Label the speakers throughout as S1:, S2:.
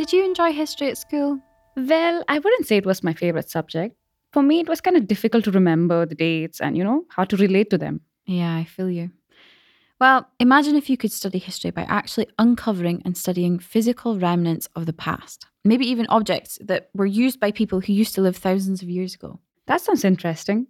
S1: Did you enjoy history at school?
S2: Well, I wouldn't say it was my favorite subject. For me, it was kind of difficult to remember the dates and, how to relate to them.
S1: Yeah, I feel you. Well, imagine if you could study history by actually uncovering and studying physical remnants of the past, maybe even objects that were used by people who used to live thousands of years ago.
S2: That sounds interesting.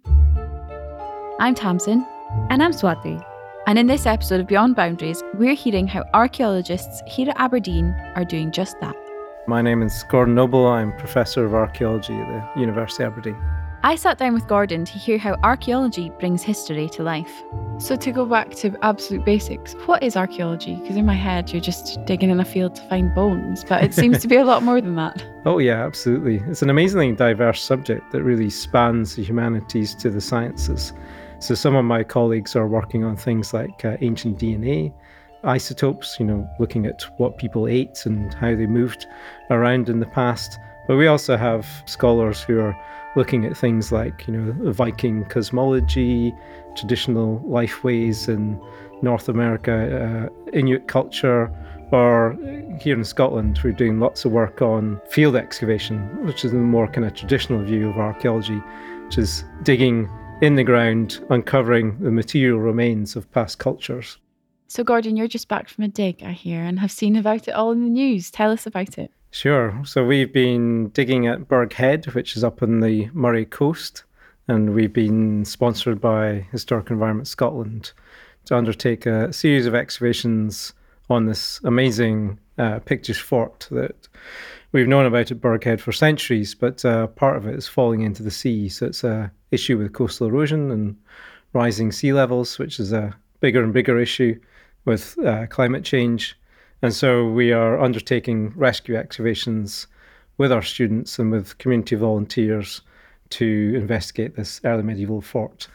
S1: I'm Tamsin.
S2: And I'm Swati.
S1: And in this episode of Beyond Boundaries, we're hearing how archaeologists here at Aberdeen are doing just that.
S3: My name is Gordon Noble. I'm Professor of Archaeology at the University of Aberdeen.
S1: I sat down with Gordon to hear how archaeology brings history to life. So to go back to absolute basics, what is archaeology? Because in my head, you're just digging in a field to find bones, but it seems to be a lot more than that.
S3: Oh yeah, absolutely. It's an amazingly diverse subject that really spans the humanities to the sciences. So some of my colleagues are working on things like ancient DNA, isotopes, looking at what people ate and how they moved around in the past. But we also have scholars who are looking at things like, Viking cosmology, traditional lifeways in North America, Inuit culture, or here in Scotland, we're doing lots of work on field excavation, which is a more kind of traditional view of archaeology, which is digging in the ground, uncovering the material remains of past cultures.
S1: So Gordon, you're just back from a dig, I hear, and have seen about it all in the news. Tell us about it.
S3: Sure. So we've been digging at Burgh Head, which is up on the Moray coast, and we've been sponsored by Historic Environment Scotland to undertake a series of excavations on this amazing Pictish fort that we've known about at Burgh Head for centuries, but part of it is falling into the sea. So it's an issue with coastal erosion and rising sea levels, which is a bigger and bigger issue with climate change. And so we are undertaking rescue excavations with our students and with community volunteers to investigate this early medieval fort.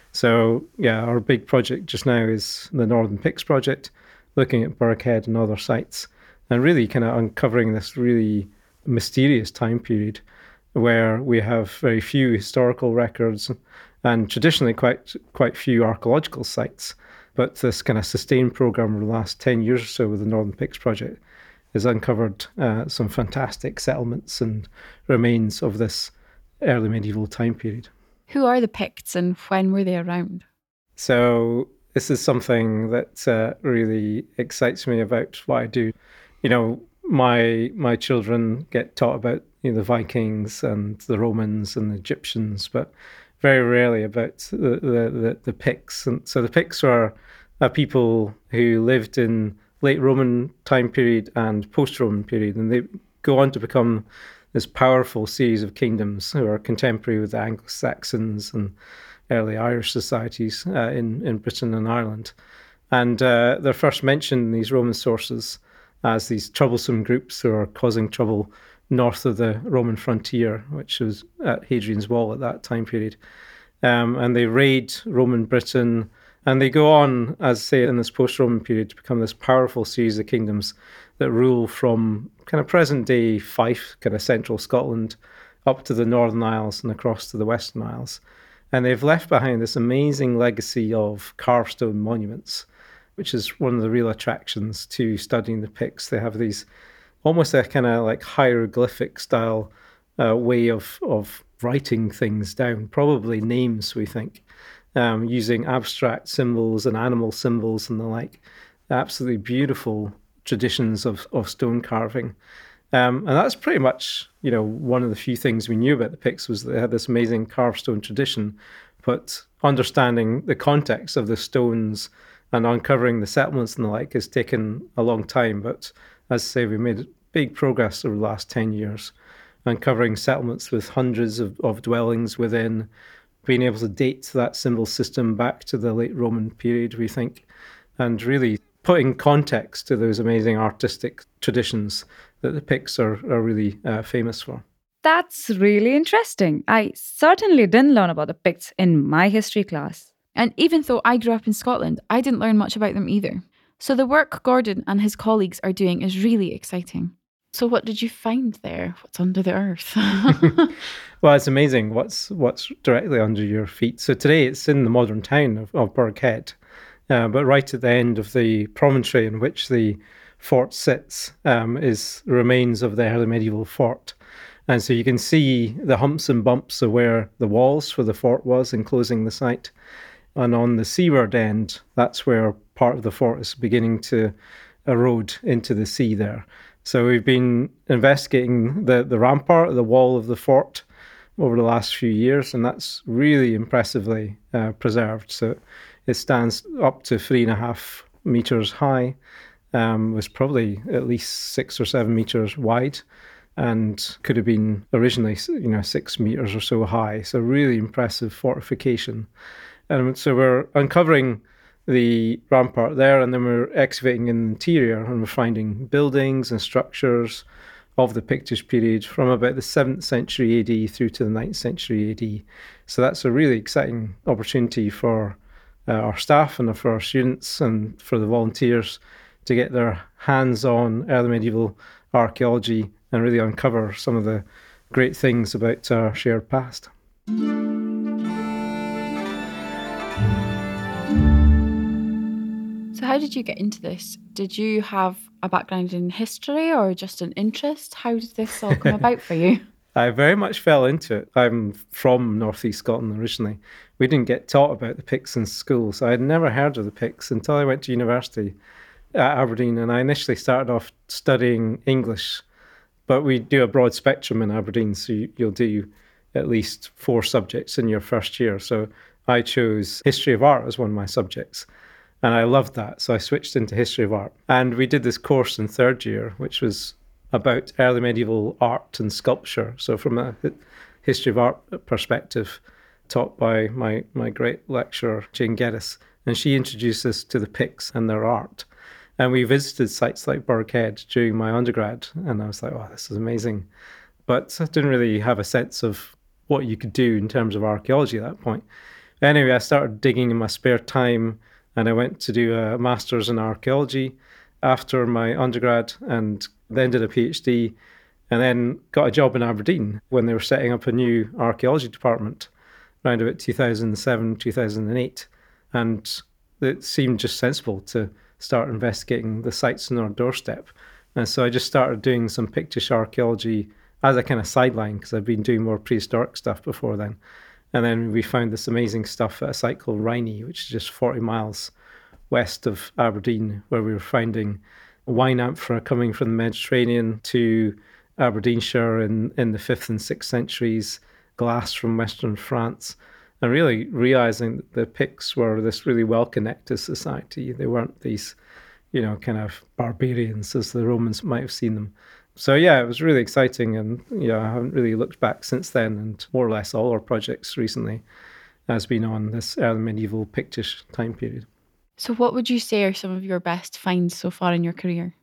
S3: So our big project just now is the Northern Picts project, looking at Burgh Head and other sites, and really kind of uncovering this really mysterious time period where we have very few historical records and traditionally quite few archaeological sites. But this kind of sustained program over the last 10 years or so with the Northern Picts project has uncovered some fantastic settlements and remains of this early medieval time period. Who
S1: are the Picts and when were they around?
S3: So this is something that really excites me about what I do. My children get taught about the Vikings and the Romans and the Egyptians, but very rarely about the Picts. And so the Picts are people who lived in late Roman time period and post-Roman period, and they go on to become this powerful series of kingdoms who are contemporary with the Anglo-Saxons and early Irish societies in Britain and Ireland. And they're first mentioned in these Roman sources as these troublesome groups who are causing trouble north of the Roman frontier, which was at Hadrian's Wall at that time period. And they raid Roman Britain, and they go on, as say, in this post-Roman period, to become this powerful series of kingdoms that rule from kind of present-day Fife, kind of central Scotland, up to the Northern Isles and across to the Western Isles. And they've left behind this amazing legacy of carved stone monuments, which is one of the real attractions to studying the Picts. They have these almost a kind of like hieroglyphic style way of writing things down, probably names, we think, using abstract symbols and animal symbols and the like. Absolutely beautiful traditions of stone carving. And that's pretty much, one of the few things we knew about the Picts was that they had this amazing carved stone tradition, but understanding the context of the stones and uncovering the settlements and the like has taken a long time. But as I say, we made big progress over the last 10 years, uncovering settlements with hundreds of dwellings within, being able to date that symbol system back to the late Roman period, we think, and really putting context to those amazing artistic traditions that the Picts are really famous for.
S2: That's really interesting. I certainly didn't learn about the Picts in my history class.
S1: And even though I grew up in Scotland, I didn't learn much about them either. So the work Gordon and his colleagues are doing is really exciting. So what did you find there? What's under the earth?
S3: Well, it's amazing what's directly under your feet. So today it's in the modern town of Burgh Head, but right at the end of the promontory in which the fort sits is the remains of the early medieval fort. And so you can see the humps and bumps of where the walls for the fort was enclosing the site. And on the seaward end, that's where part of the fort is beginning to erode into the sea there. So we've been investigating the rampart, the wall of the fort, over the last few years, and that's really impressively preserved. So it stands up to 3.5 meters high, was probably at least 6 or 7 meters wide, and could have been originally 6 meters or so high. So really impressive fortification. And so we're uncovering the rampart there, and then we're excavating in the interior, and we're finding buildings and structures of the Pictish period from about the 7th century AD through to the 9th century AD. So that's a really exciting opportunity for our staff and for our students and for the volunteers to get their hands on early medieval archaeology and really uncover some of the great things about our shared past.
S1: So how did you get into this? Did you have a background in history or just an interest? How did this all come about for you?
S3: I very much fell into it. I'm from North East Scotland originally. We didn't get taught about the Picts in school, so I had never heard of the Picts until I went to university at Aberdeen, and I initially started off studying English, but we do a broad spectrum in Aberdeen, so you'll do at least 4 subjects in your first year. So I chose history of art as one of my subjects, and I loved that, so I switched into history of art. And we did this course in third year, which was about early medieval art and sculpture. So from a history of art perspective, taught by my great lecturer, Jane Geddes. And she introduced us to the Picts and their art. And we visited sites like Burghead during my undergrad. And I was like, oh, this is amazing. But I didn't really have a sense of what you could do in terms of archaeology at that point. Anyway, I started digging in my spare time, and I went to do a master's in archaeology after my undergrad, and then did a PhD, and then got a job in Aberdeen when they were setting up a new archaeology department around about 2007, 2008. And it seemed just sensible to start investigating the sites on our doorstep. And so I just started doing some Pictish archaeology as a kind of sideline, because I've been doing more prehistoric stuff before then. And then we found this amazing stuff at a site called Rhynie, which is just 40 miles west of Aberdeen, where we were finding wine amphora coming from the Mediterranean to Aberdeenshire in the 5th and 6th centuries, glass from Western France, and really realizing that the Picts were this really well-connected society. They weren't these, kind of barbarians as the Romans might have seen them. So yeah, it was really exciting, and I haven't really looked back since then, and more or less all our projects recently has been on this early medieval Pictish time period.
S1: So what would you say are some of your best finds so far in your career?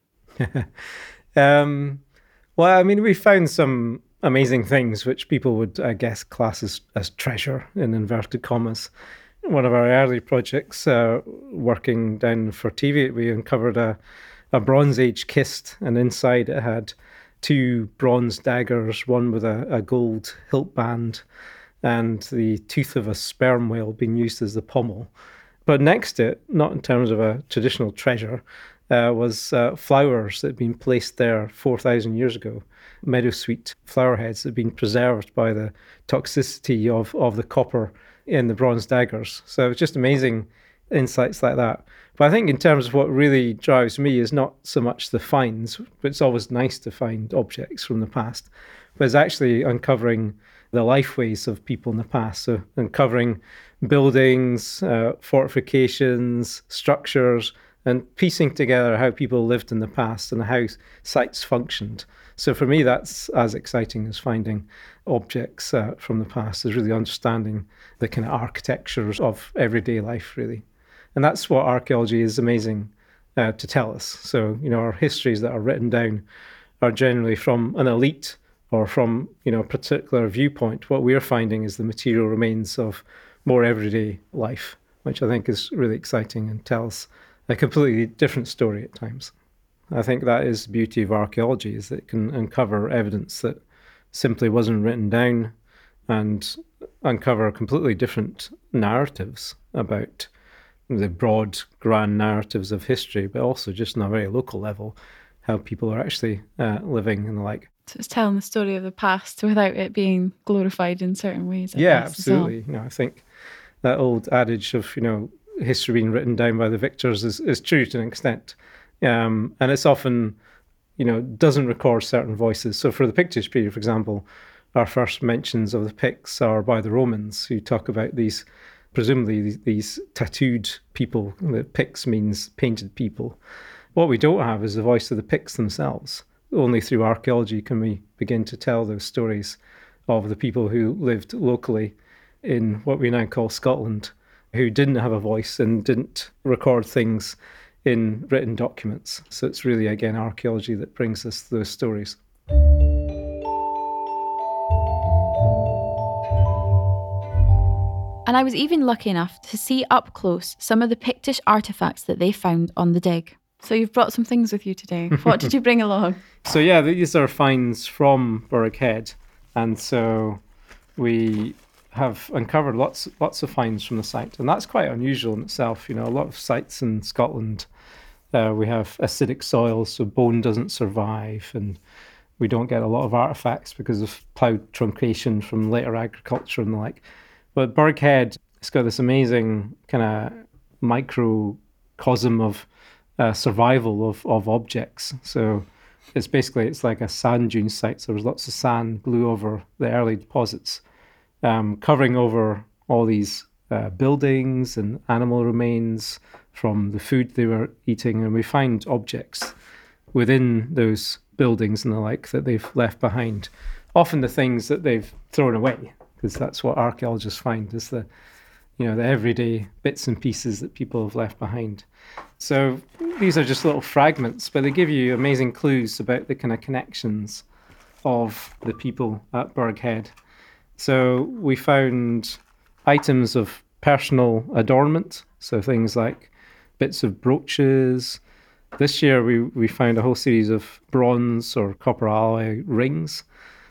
S3: Well, I mean, we found some amazing things which people would, I guess, class as treasure in inverted commas. One of our early projects, working down in Forteviot, we uncovered a Bronze Age kist, and inside it had 2 bronze daggers, one with a gold hilt band, and the tooth of a sperm whale being used as the pommel. But next to it, not in terms of a traditional treasure, was flowers that had been placed there 4,000 years ago. Meadowsweet flower heads that had been preserved by the toxicity of the copper in the bronze daggers. So it's just amazing insights like that. But I think in terms of what really drives me is not so much the finds, but it's always nice to find objects from the past, but it's actually uncovering the lifeways of people in the past. So uncovering buildings, fortifications, structures, and piecing together how people lived in the past and how sites functioned. So for me, that's as exciting as finding objects from the past, is really understanding the kind of architectures of everyday life, really. And that's what archaeology is amazing to tell us. So, our histories that are written down are generally from an elite or from, a particular viewpoint. What we're finding is the material remains of more everyday life, which I think is really exciting and tells a completely different story at times. I think that is the beauty of archaeology, is that it can uncover evidence that simply wasn't written down and uncover completely different narratives about the broad, grand narratives of history, but also just on a very local level, how people are actually living and the like.
S1: So it's telling the story of the past without it being glorified in certain ways. I
S3: Yeah,
S1: guess, as well.
S3: absolutely. I think that old adage of, history being written down by the victors is true to an extent. And it's often, doesn't record certain voices. So for the Pictish period, for example, our first mentions of the Picts are by the Romans, who talk about these, presumably these tattooed people. The Picts means painted people. What we don't have is the voice of the Picts themselves. Only through archaeology can we begin to tell those stories of the people who lived locally in what we now call Scotland, who didn't have a voice and didn't record things in written documents. So it's really, again, archaeology that brings us those stories.
S1: And I was even lucky enough to see up close some of the Pictish artefacts that they found on the dig. So you've brought some things with you today. What did you bring along?
S3: So yeah, these are finds from Burgh Head. And so we have uncovered lots of finds from the site. And that's quite unusual in itself. A lot of sites in Scotland, we have acidic soil, so bone doesn't survive. And we don't get a lot of artifacts because of ploughed truncation from later agriculture and the like. But Burgh Head, it's got this amazing kind of microcosm of survival of objects. So it's like a sand dune site. So there's lots of sand blew over the early deposits, covering over all these buildings and animal remains from the food they were eating. And we find objects within those buildings and the like that they've left behind. Often the things that they've thrown away, because that's what archaeologists find, is the everyday bits and pieces that people have left behind. So these are just little fragments, but they give you amazing clues about the kind of connections of the people at Burgh Head. So we found items of personal adornment, so things like bits of brooches. This year we found a whole series of bronze or copper alloy rings.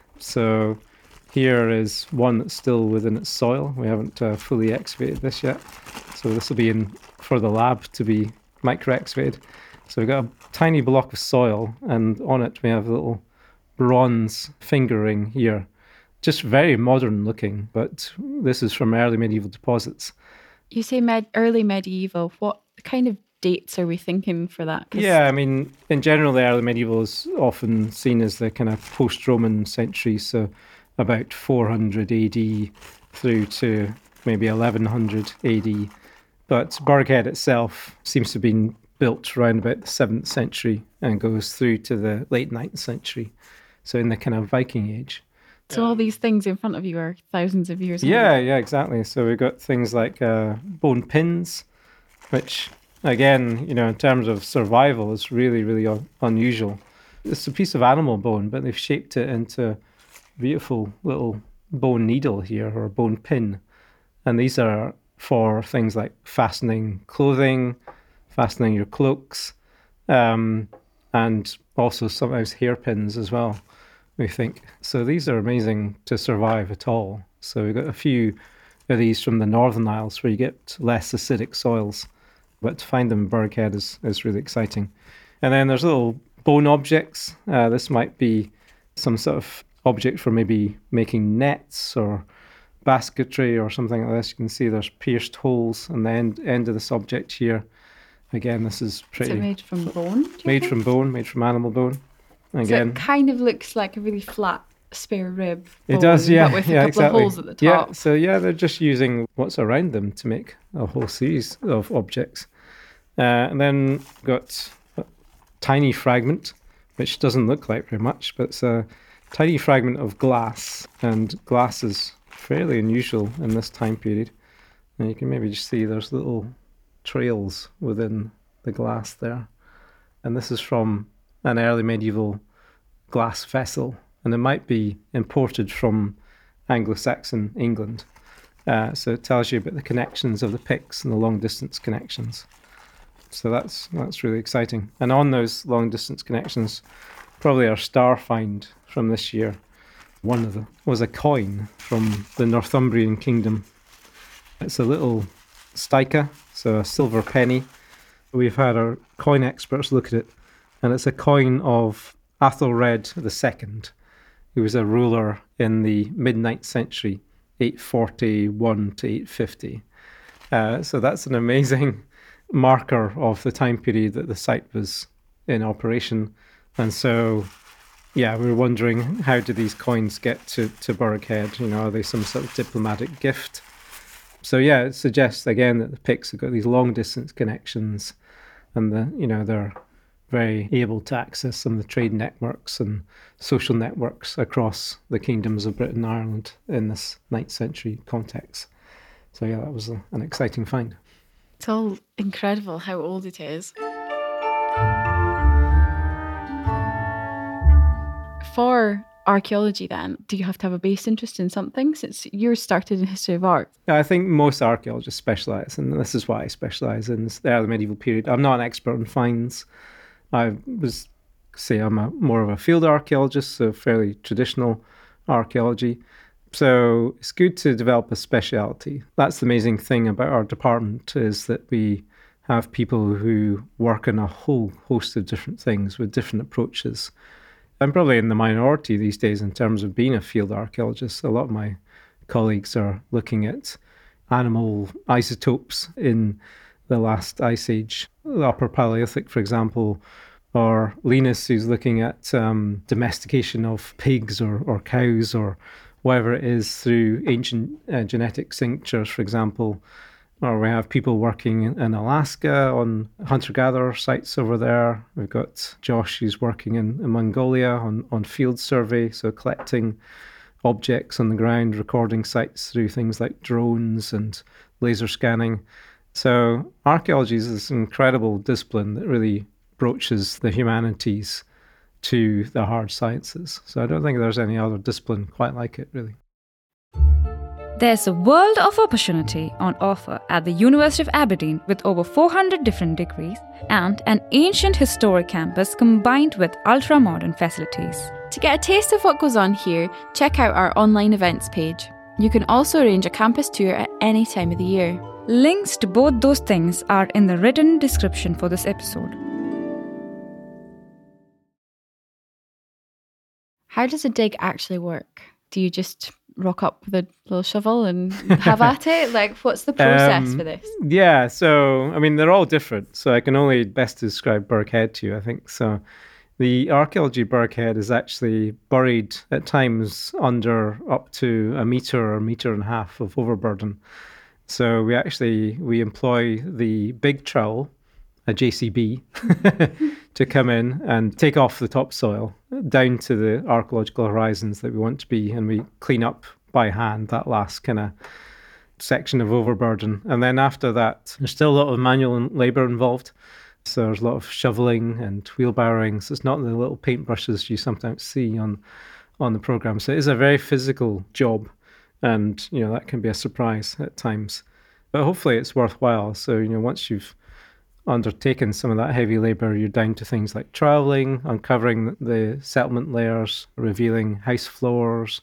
S3: So here is one that's still within its soil. We haven't fully excavated this yet. So this will be in for the lab to be micro-excavated. So we've got a tiny block of soil, and on it we have a little bronze finger ring here. Just very modern looking, but this is from early medieval deposits.
S1: You say early medieval. What kind of dates are we thinking for that?
S3: Yeah, in general, the early medieval is often seen as the kind of post-Roman century, so about 400 AD through to maybe 1100 AD. But Burgh Head itself seems to have been built around about the 7th century and goes through to the late 9th century, so in the kind of Viking Age.
S1: So all these things in front of you are thousands of years old.
S3: Yeah, exactly. So we've got things like bone pins, which, again, in terms of survival, is really, really unusual. It's a piece of animal bone, but they've shaped it into a beautiful little bone needle here, or bone pin. And these are for things like fastening clothing, fastening your cloaks, and also sometimes hairpins as well, we think. So these are amazing to survive at all. So we've got a few of these from the Northern Isles where you get less acidic soils, but to find them in Burgh Head is really exciting. And then there's little bone objects. This might be some sort of object for maybe making nets or basketry or something like this. You can see there's pierced holes on the end of this object here. Again, this is pretty...
S1: Is it made from bone?
S3: Made from bone, made from animal bone. Again,
S1: so it kind of looks like a really flat spare rib.
S3: It does, yeah.
S1: But with a couple
S3: exactly.
S1: of holes at the top.
S3: Yeah, so they're just using what's around them to make a whole series of objects. And then we've got a tiny fragment, which doesn't look like very much, but it's a tiny fragment of glass. And glass is fairly unusual in this time period. And you can maybe just see there's little trails within the glass there. And this is from an early medieval glass vessel, and it might be imported from Anglo-Saxon England. So it tells you about the connections of the Picts and the long-distance connections. So that's really exciting. And on those long-distance connections, probably our star find from this year, one of them was a coin from the Northumbrian kingdom. It's a little Styka, so a silver penny. We've had our coin experts look at it, and it's a coin of Athelred II, who was a ruler in the mid-9th century, 841 to 850. So that's an amazing marker of the time period that the site was in operation. And so, yeah, we were wondering, how did these coins get to Burghead? Are they some sort of diplomatic gift? So, yeah, it suggests, again, that the Picts have got these long-distance connections, and they're very able to access some of the trade networks and social networks across the kingdoms of Britain and Ireland in this 9th century context. So yeah, that was an exciting find.
S1: It's all incredible how old it is. For archaeology then, do you have to have a base interest in something, since yours started in history of art?
S3: I think most archaeologists specialise, and this is why I specialise in the early medieval period. I'm not an expert on finds. I'm more of a field archaeologist, so fairly traditional archaeology. So it's good to develop a speciality. That's the amazing thing about our department, is that we have people who work on a whole host of different things with different approaches. I'm probably in the minority these days in terms of being a field archaeologist. A lot of my colleagues are looking at animal isotopes in the last ice age, the Upper Paleolithic, for example, or Linus, who's looking at domestication of pigs or cows or whatever it is through ancient genetic signatures, for example. Or we have people working in Alaska on hunter-gatherer sites over there. We've got Josh, who's working in Mongolia on field survey, so collecting objects on the ground, recording sites through things like drones and laser scanning. So archaeology is this incredible discipline that really broaches the humanities to the hard sciences. So I don't think there's any other discipline quite like it, really.
S2: There's a world of opportunity on offer at the University of Aberdeen, with over 400 different degrees and an ancient historic campus combined with ultra-modern facilities.
S1: To get a taste of what goes on here, check out our online events page. You can also arrange a campus tour at any time of the year.
S2: Links to both those things are in the written description for this episode.
S1: How does a dig actually work? Do you just rock up with a little shovel and have at it? Like, what's the process for this?
S3: Yeah, so, they're all different. So I can only best describe Burghead to you, I think. So the archaeology Burghead is actually buried at times under up to a metre or metre and a half of overburden. So we employ the big trowel, a JCB, to come in and take off the topsoil down to the archaeological horizons that we want to be, and we clean up by hand that last kind of section of overburden. And then after that, there's still a lot of manual labour involved. So there's a lot of shoveling and wheelbarrowing. So it's not the little paintbrushes you sometimes see on the programme. So it is a very physical job, and that can be a surprise at times. But hopefully it's worthwhile. So once you've undertaken some of that heavy labour, you're down to things like troweling, uncovering the settlement layers, revealing house floors,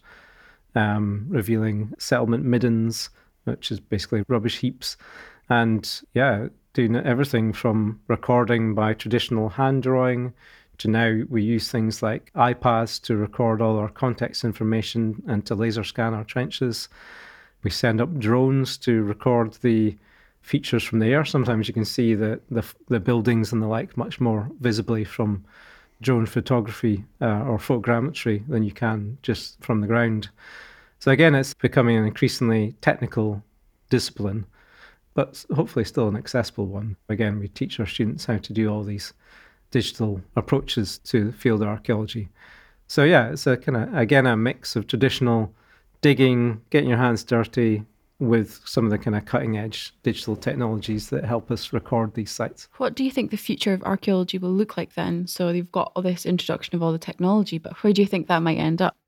S3: revealing settlement middens, which is basically rubbish heaps, and doing everything from recording by traditional hand drawing to now we use things like iPads to record all our context information and to laser scan our trenches. We send up drones to record the features from the air. Sometimes you can see the buildings and the like much more visibly from drone photography or photogrammetry than you can just from the ground. So again, it's becoming an increasingly technical discipline, but hopefully still an accessible one. Again, we teach our students how to do all these digital approaches to field archaeology. So yeah, it's a kind of, again, a mix of traditional digging, getting your hands dirty, with some of the kind of cutting edge digital technologies that help us record these sites.
S1: What do you think the future of archaeology will look like then? So you've got all this introduction of all the technology, but where do you think that might end up?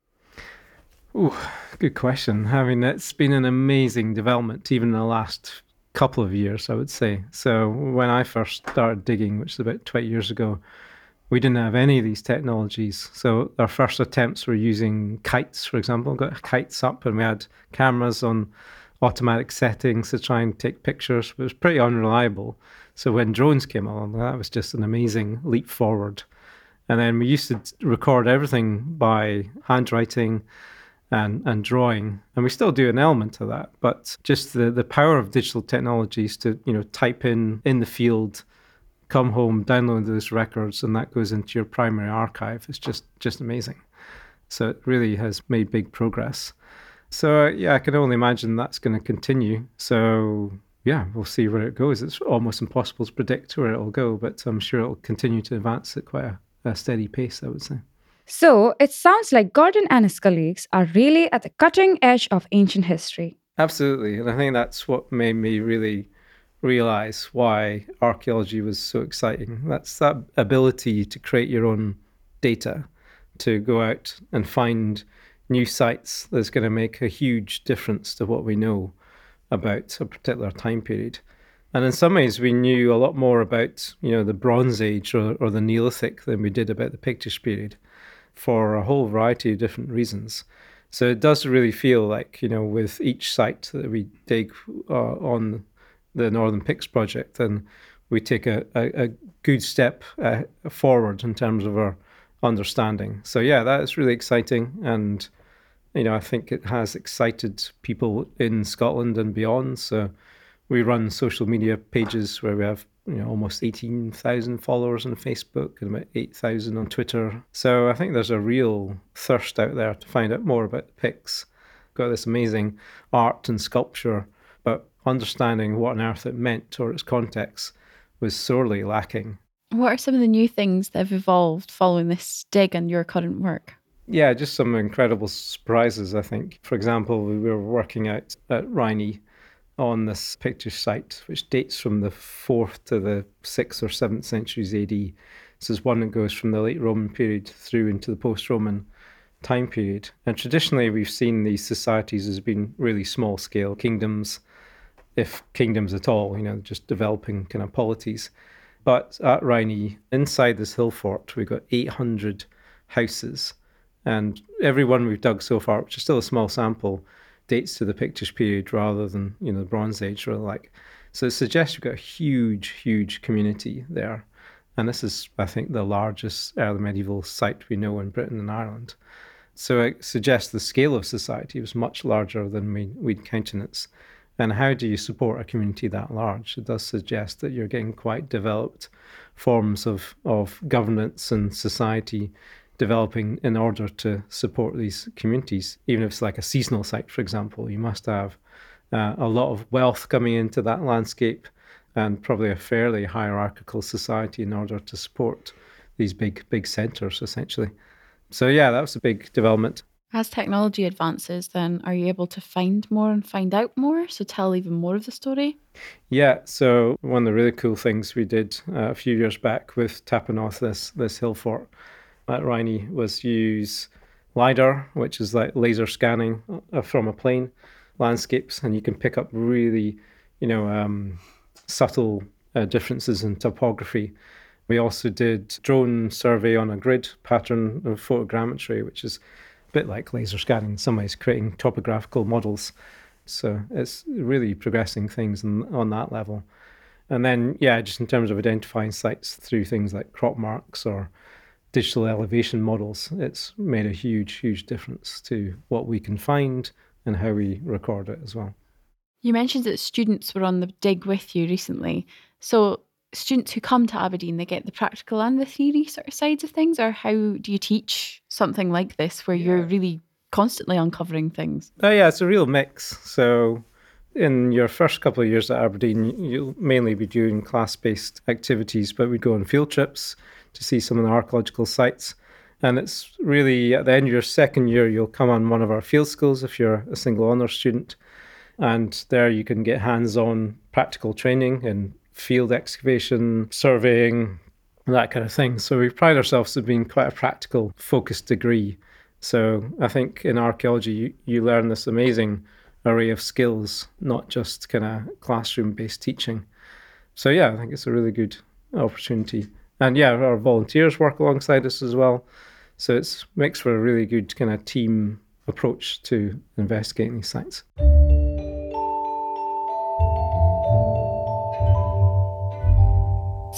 S3: Ooh, good question. It's been an amazing development, even in the last couple of years, I would say. So when I first started digging, which is about 20 years ago, we didn't have any of these technologies. So our first attempts were using kites, for example. Got kites up and we had cameras on automatic settings to try and take pictures. It was pretty unreliable. So when drones came along, that was just an amazing leap forward. And then we used to record everything by handwriting and drawing. And we still do an element of that. But just the power of digital technologies to, type in the field, come home, download those records, and that goes into your primary archive. It's just amazing. So it really has made big progress. So yeah, I can only imagine that's going to continue. So yeah, we'll see where it goes. It's almost impossible to predict where it'll go, but I'm sure it'll continue to advance at quite a steady pace, I would say.
S2: So it sounds like Gordon and his colleagues are really at the cutting edge of ancient history.
S3: Absolutely. And I think that's what made me really realize why archaeology was so exciting. That's that ability to create your own data, to go out and find new sites that's going to make a huge difference to what we know about a particular time period. And in some ways, we knew a lot more about, the Bronze Age or the Neolithic than we did about the Pictish period for a whole variety of different reasons. So it does really feel like, with each site that we dig on the Northern Picts project, then we take a good step forward in terms of our understanding. So yeah, that is really exciting. And I think it has excited people in Scotland and beyond. So we run social media pages where we have almost 18,000 followers on Facebook and about 8,000 on Twitter. So I think there's a real thirst out there to find out more about the Picts. Got this amazing art and sculpture, but understanding what on earth it meant or its context was sorely lacking.
S1: What are some of the new things that have evolved following this dig and your current work?
S3: Yeah, just some incredible surprises, I think. For example, we were working out at Rhynie on this Pictish site, which dates from the 4th to the 6th or 7th centuries AD. This is one that goes from the late Roman period through into the post-Roman time period. And traditionally, we've seen these societies as being really small-scale kingdoms, if kingdoms at all, just developing kind of polities. But at Rhynie, inside this hill fort, we've got 800 houses. And every one we've dug so far, which is still a small sample, dates to the Pictish period rather than, the Bronze Age. So it suggests you've got a huge, huge community there. And this is, I think, the largest early medieval site we know in Britain and Ireland. So it suggests the scale of society was much larger than we'd countenance. And how do you support a community that large? It does suggest that you're getting quite developed forms of governance and society developing in order to support these communities. Even if it's like a seasonal site, for example, you must have a lot of wealth coming into that landscape and probably a fairly hierarchical society in order to support these big centres, essentially. So yeah, that was a big development.
S1: As technology advances, then are you able to find more and find out more? So tell even more of the story?
S3: Yeah, so one of the really cool things we did a few years back with tapping off this hill fort at Rhynie was use LiDAR, which is like laser scanning from a plane, landscapes, and you can pick up really, subtle differences in topography. We also did drone survey on a grid pattern of photogrammetry, which is a bit like laser scanning in some ways, creating topographical models. So it's really progressing things on that level. And then, yeah, just in terms of identifying sites through things like crop marks or digital elevation models, it's made a huge, huge difference to what we can find and how we record it as well.
S1: You mentioned that students were on the dig with you recently. So students who come to Aberdeen, they get the practical and the theory sort of sides of things, or how do you teach something like this where you're really constantly uncovering things?
S3: Oh yeah, it's a real mix. So in your first couple of years at Aberdeen, you'll mainly be doing class-based activities, but we'd go on field trips to see some of the archaeological sites. And it's really at the end of your second year, you'll come on one of our field schools if you're a single honours student. And there you can get hands-on practical training in field excavation, surveying, that kind of thing. So we pride ourselves as being quite a practical focused degree. So I think in archaeology, you learn this amazing array of skills, not just kind of classroom-based teaching. So yeah, I think it's a really good opportunity. And yeah, our volunteers work alongside us as well. So it makes for a really good kind of team approach to investigating these sites.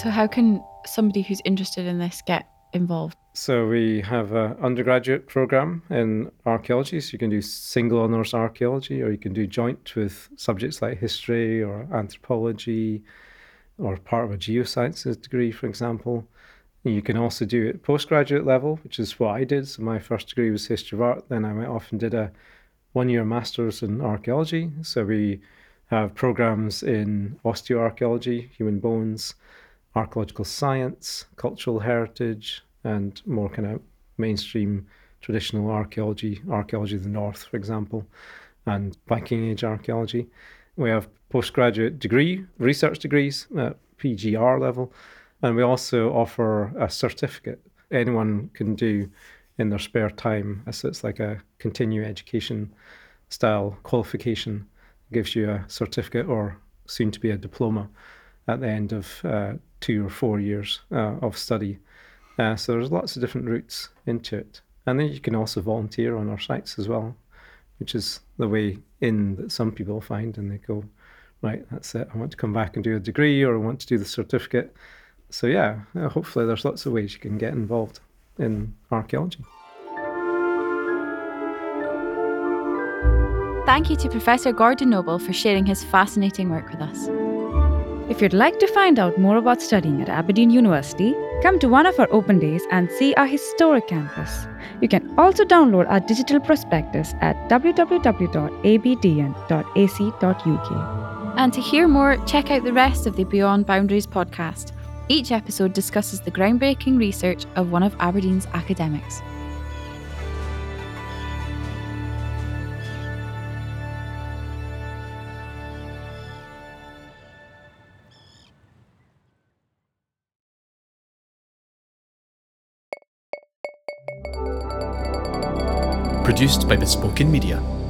S1: So how can somebody who's interested in this get involved?
S3: So we have an undergraduate program in archaeology. So you can do single honours archaeology, or you can do joint with subjects like history or anthropology, or part of a geosciences degree, for example. You can also do it at postgraduate level, which is what I did. So my first degree was history of art. Then I went off and did a 1-year master's in archaeology. So we have programs in osteoarchaeology, human bones, archaeological science, cultural heritage, and more kind of mainstream traditional archaeology of the North, for example, and Viking Age archaeology. We have postgraduate degree, research degrees at PGR level, and we also offer a certificate anyone can do in their spare time. So it's like a continuing education style qualification. It gives you a certificate or soon to be a diploma at the end of 2 or 4 years of study. So there's lots of different routes into it. And then you can also volunteer on our sites as well, which is the way in that some people find, and they go, right, that's it. I want to come back and do a degree, or I want to do the certificate. So yeah, hopefully there's lots of ways you can get involved in archaeology.
S1: Thank you to Professor Gordon Noble for sharing his fascinating work with us.
S2: If you'd like to find out more about studying at Aberdeen University, come to one of our open days and see our historic campus. You can also download our digital prospectus at www.abdn.ac.uk.
S1: And to hear more, check out the rest of the Beyond Boundaries podcast. Each episode discusses the groundbreaking research of one of Aberdeen's academics.
S4: Produced by Bespoken Media.